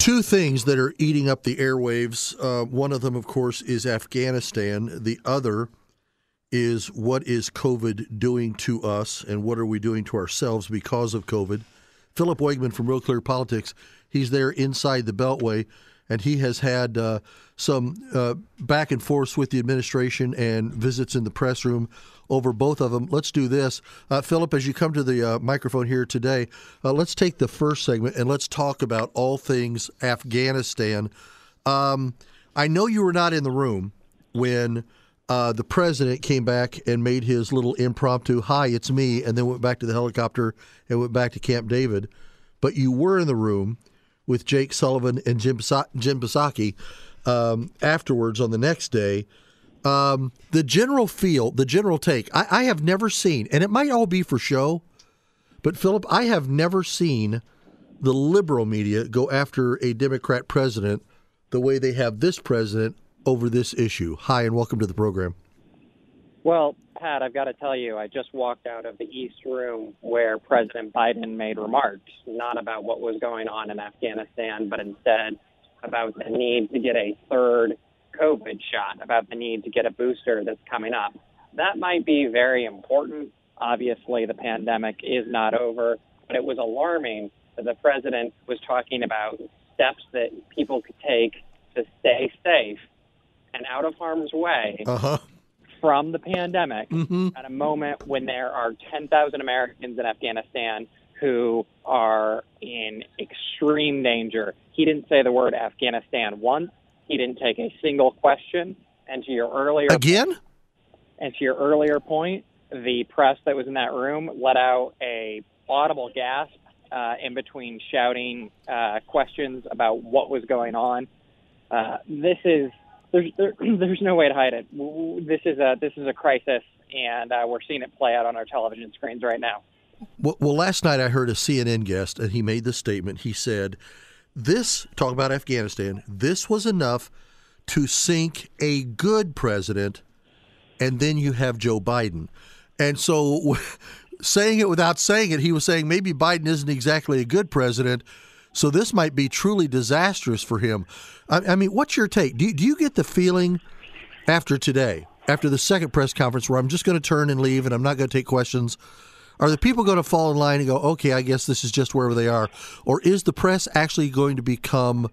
Two things that are eating up the airwaves. One of them, of course, is Afghanistan. The other is what is COVID doing to us and what are we doing to ourselves because of COVID. Philip Wegman from Real Clear Politics, he's there inside the Beltway, and he has had some back and forth with the administration and visits in the press room over both of them. Let's do this. Philip, as you come to the microphone here today, let's take the first segment and let's talk about all things Afghanistan. I know you were not in the room when the president came back and made his little impromptu, "Hi, it's me," and then went back to the helicopter and went back to Camp David. But you were in the room with Jake Sullivan and Jim Psaki afterwards on the next day. The general feel, the general take, I have never seen, and it might all be for show, but Philip, I have never seen the liberal media go after a Democrat president the way they have this president over this issue. Hi, and welcome to the program. Well, Pat, I've got to tell you, I just walked out of the East Room where President Biden made remarks, not about what was going on in Afghanistan, but instead about the need to get a third COVID shot, about the need to get a booster that's coming up. That might be very important. Obviously, the pandemic is not over, but it was alarming that the president was talking about steps that people could take to stay safe and out of harm's way from the pandemic at a moment when there are 10,000 Americans in Afghanistan who are in extreme danger. He didn't say the word Afghanistan once. He didn't take a single question. And to your earlier point, the press that was in that room let out a audible gasp in between shouting questions about what was going on. There's no way to hide it. This is a crisis, and we're seeing it play out on our television screens right now. Well, last night I heard a CNN guest, and he made the statement. He said, talk about Afghanistan, this was enough to sink a good president, and then you have Joe Biden. And so saying it without saying it, he was saying maybe Biden isn't exactly a good president, so this might be truly disastrous for him. I mean, what's your take? Do you get the feeling after today, after the second press conference where I'm just going to turn and leave and I'm not going to take questions, are the people going to fall in line and go, okay, I guess this is just wherever they are? Or is the press actually going to become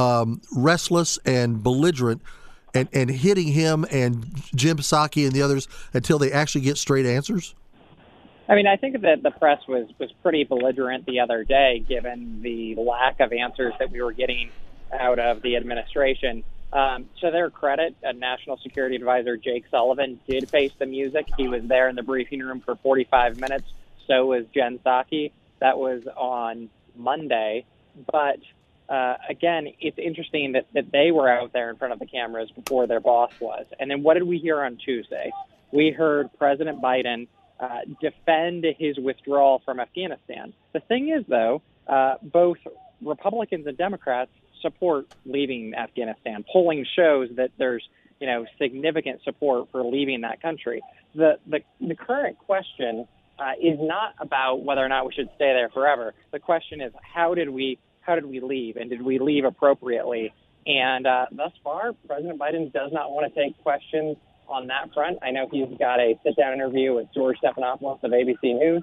restless and belligerent and hitting him and Jim Psaki and the others until they actually get straight answers? I mean, I think that the press was pretty belligerent the other day, given the lack of answers that we were getting out of the administration. To their credit, National Security Advisor Jake Sullivan did face the music. He was there in the briefing room for 45 minutes. So was Jen Psaki. That was on Monday. But again, it's interesting that they were out there in front of the cameras before their boss was. And then what did we hear on Tuesday? We heard President Biden defend his withdrawal from Afghanistan. The thing is, though, both Republicans and Democrats support leaving Afghanistan. Polling shows that there's, significant support for leaving that country. The current question is not about whether or not we should stay there forever. The question is, how did we leave, and did we leave appropriately? And thus far, President Biden does not want to take questions on that front. I know he's got a sit-down interview with George Stephanopoulos of ABC News.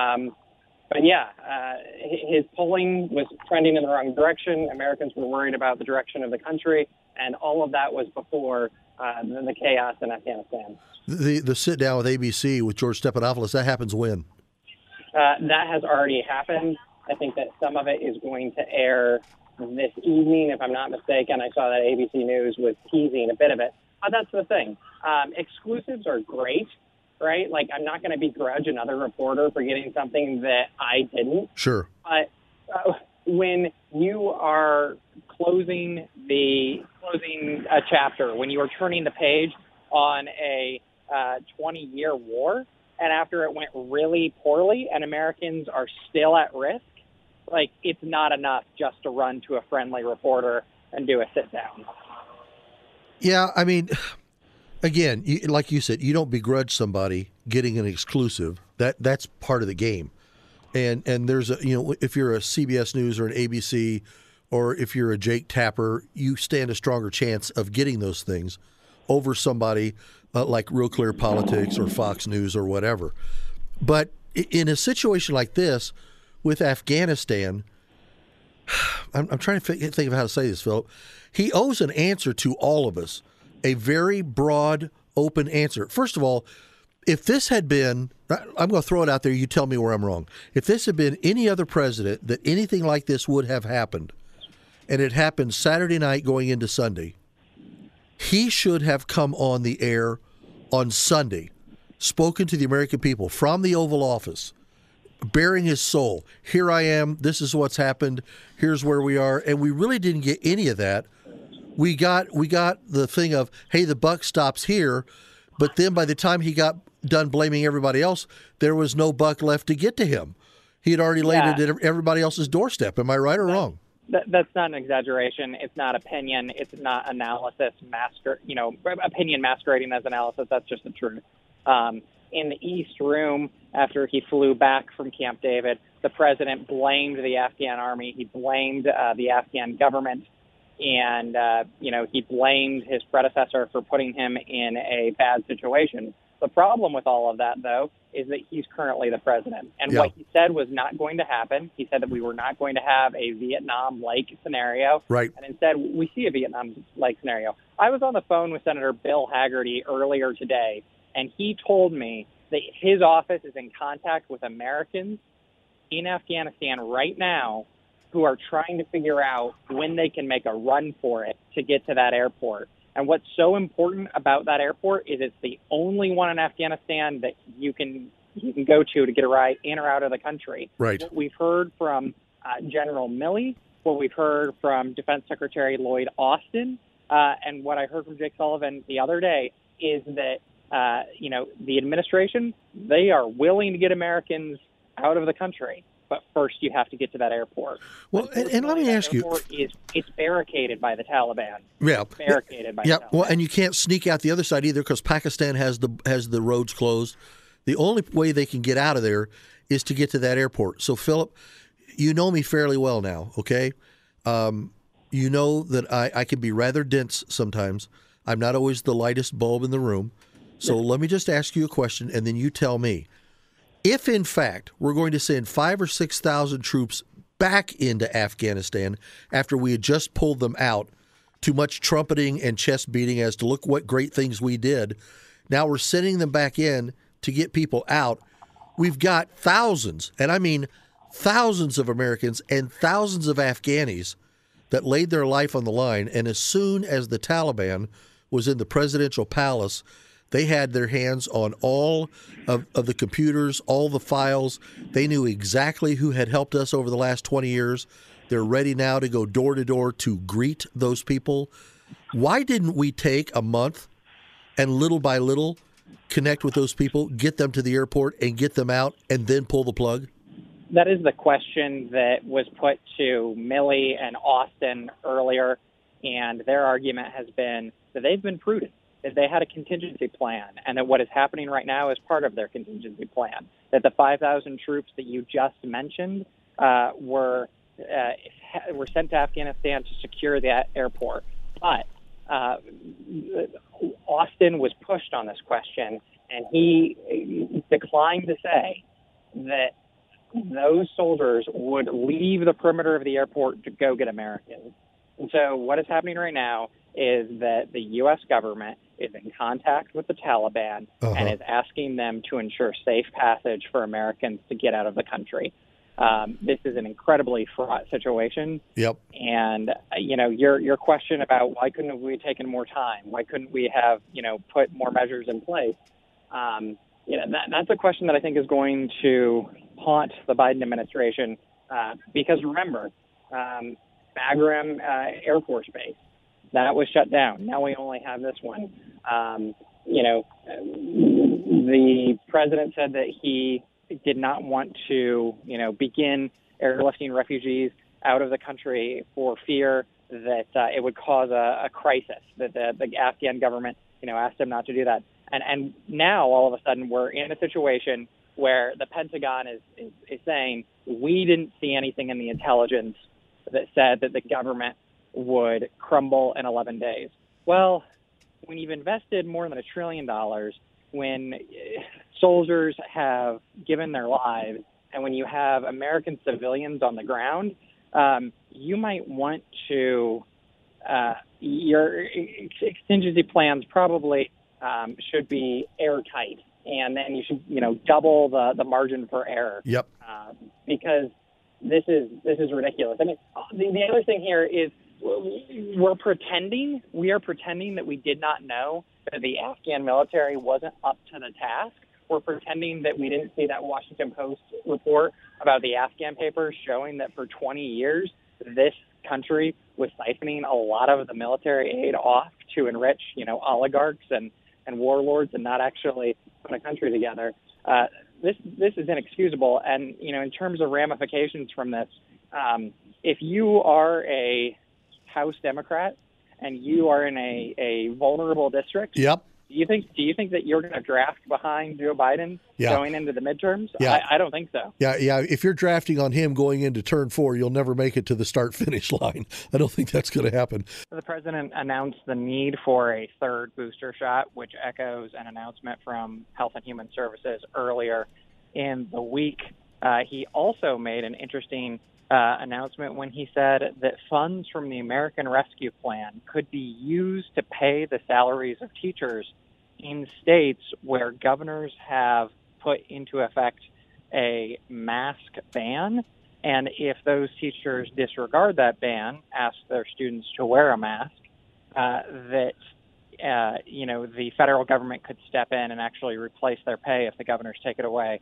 But yeah, his polling was trending in the wrong direction. Americans were worried about the direction of the country, and all of that was before the chaos in Afghanistan. The sit-down with ABC with George Stephanopoulos, that happens when? That has already happened. I think that some of it is going to air this evening, if I'm not mistaken. I saw that ABC News was teasing a bit of it. That's the thing. Exclusives are great, right? Like, I'm not going to begrudge another reporter for getting something that I didn't. Sure. But when you are closing a chapter, when you are turning the page on a 20-year war, and after it went really poorly and Americans are still at risk, like, it's not enough just to run to a friendly reporter and do a sit-down. Yeah, I mean, again, like you said, you don't begrudge somebody getting an exclusive. That's part of the game. And there's if you're a CBS News or an ABC or if you're a Jake Tapper, you stand a stronger chance of getting those things over somebody like Real Clear Politics or Fox News or whatever. But in a situation like this with Afghanistan, I'm trying to think of how to say this, Philip. He owes an answer to all of us, a very broad, open answer. First of all, if this had been, I'm going to throw it out there, you tell me where I'm wrong. If this had been any other president, that anything like this would have happened, and it happened Saturday night going into Sunday, he should have come on the air on Sunday, spoken to the American people from the Oval Office, bearing his soul. Here I am. This is what's happened. Here's where we are. And we really didn't get any of that. We got the thing of, hey, the buck stops here. But then by the time he got done blaming everybody else, there was no buck left to get to him. He had already laid it at everybody else's doorstep. Am I right or wrong? That's not an exaggeration. It's not opinion. It's not analysis, opinion masquerading as analysis. That's just the truth. In the East Room, after he flew back from Camp David, the president blamed the Afghan army. He blamed the Afghan government, and he blamed his predecessor for putting him in a bad situation. The problem with all of that, though, is that he's currently the president. And what he said was not going to happen. He said that we were not going to have a Vietnam-like scenario. Right. And instead, we see a Vietnam-like scenario. I was on the phone with Senator Bill Hagerty earlier today, and he told me that his office is in contact with Americans in Afghanistan right now who are trying to figure out when they can make a run for it to get to that airport. And what's so important about that airport is it's the only one in Afghanistan that you can go to get a ride in or out of the country. Right. What we've heard from General Milley, what we've heard from Defense Secretary Lloyd Austin, and what I heard from Jake Sullivan the other day is that, the administration, they are willing to get Americans out of the country. But first, you have to get to that airport. Well, and let me ask you, it's barricaded by the Taliban. Yeah, it's barricaded by the Taliban. Well, and you can't sneak out the other side either because Pakistan has the roads closed. The only way they can get out of there is to get to that airport. So, Philip, you know me fairly well now, okay? You know that I can be rather dense sometimes. I'm not always the lightest bulb in the room. So let me just ask you a question, and then you tell me. If, in fact, we're going to send 5,000 or 6,000 troops back into Afghanistan after we had just pulled them out, too much trumpeting and chest beating as to look what great things we did, now we're sending them back in to get people out. We've got thousands, and I mean thousands of Americans and thousands of Afghanis that laid their life on the line, and as soon as the Taliban was in the presidential palace, they had their hands on all of the computers, all the files. They knew exactly who had helped us over the last 20 years. They're ready now to go door to door to greet those people. Why didn't we take a month and little by little connect with those people, get them to the airport and get them out and then pull the plug? That is the question that was put to Milley and Austin earlier, and their argument has been that they've been prudent, that they had a contingency plan, and that what is happening right now is part of their contingency plan, that the 5,000 troops that you just mentioned were sent to Afghanistan to secure that airport. But Austin was pushed on this question, and he declined to say that those soldiers would leave the perimeter of the airport to go get Americans. And so what is happening right now is that the U.S. government is in contact with the Taliban and is asking them to ensure safe passage for Americans to get out of the country. This is an incredibly fraught situation. Yep. And, your question about why couldn't we have taken more time? Why couldn't we have, put more measures in place? That's a question that I think is going to haunt the Biden administration because, remember, Bagram Air Force Base, that was shut down. Now we only have this one. The president said that he did not want to, begin airlifting refugees out of the country for fear that it would cause a crisis, that the Afghan government, asked him not to do that. And now, all of a sudden, we're in a situation where the Pentagon is saying, we didn't see anything in the intelligence that said that the government would crumble in 11 days. Well, when you've invested more than $1 trillion, when soldiers have given their lives, and when you have American civilians on the ground, you might want to, your contingency plans probably should be airtight, and then you should, double the margin for error. Yep. Because this is ridiculous. I mean, the other thing here is we are pretending that we did not know that the Afghan military wasn't up to the task. We're pretending that we didn't see that Washington Post report about the Afghan papers showing that for 20 years, this country was siphoning a lot of the military aid off to enrich, oligarchs and warlords and not actually put a country together. This is inexcusable. And, in terms of ramifications from this, if you are a House Democrat and you are in a vulnerable district, yep. Do you think that you're going to draft behind Joe Biden going into the midterms? Yeah. I don't think so. Yeah. If you're drafting on him going into turn 4, you'll never make it to the start-finish line. I don't think that's going to happen. The president announced the need for a third booster shot, which echoes an announcement from Health and Human Services earlier in the week. He also made an interesting announcement when he said that funds from the American Rescue Plan could be used to pay the salaries of teachers in states where governors have put into effect a mask ban. And if those teachers disregard that ban, ask their students to wear a mask, the federal government could step in and actually replace their pay if the governors take it away.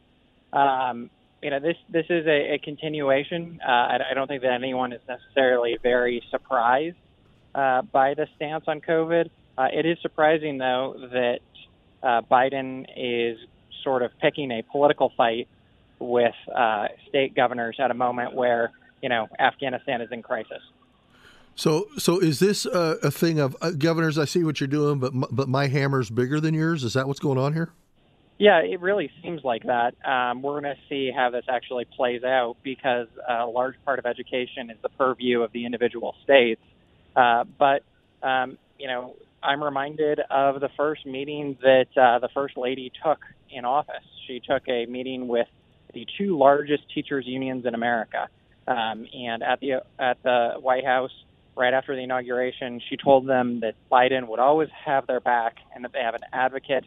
This is a continuation. I don't think that anyone is necessarily very surprised by the stance on COVID. It is surprising, though, that Biden is sort of picking a political fight with state governors at a moment where, Afghanistan is in crisis. So is this a thing of governors? I see what you're doing, but my hammer's bigger than yours. Is that what's going on here? Yeah, it really seems like that. We're going to see how this actually plays out because a large part of education is the purview of the individual states. But I'm reminded of the first meeting that the First Lady took in office. She took a meeting with the 2 largest teachers' unions in America. And at the White House, right after the inauguration, she told them that Biden would always have their back and that they have an advocate,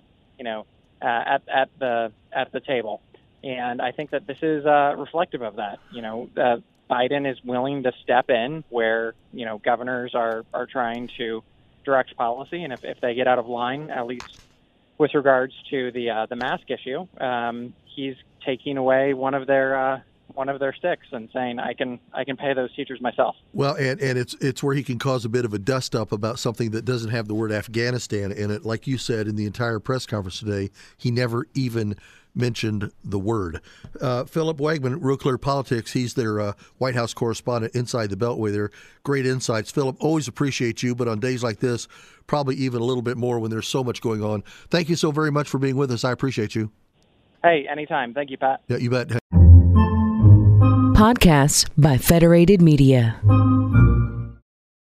at the table. And I think that this is reflective of that. Biden is willing to step in where, governors are trying to direct policy. And if they get out of line, at least with regards to the mask issue, he's taking away one of their sticks and saying, I can pay those teachers myself. Well, and it's where he can cause a bit of a dust up about something that doesn't have the word Afghanistan in it. Like you said in the entire press conference today, he never even mentioned the word. Philip Wegmann, Real Clear Politics, he's their White House correspondent inside the Beltway there. Great insights. Philip, always appreciate you, but on days like this, probably even a little bit more when there's so much going on. Thank you so very much for being with us. I appreciate you. Hey, anytime. Thank you, Pat. Yeah, you bet. Podcasts by Federated Media.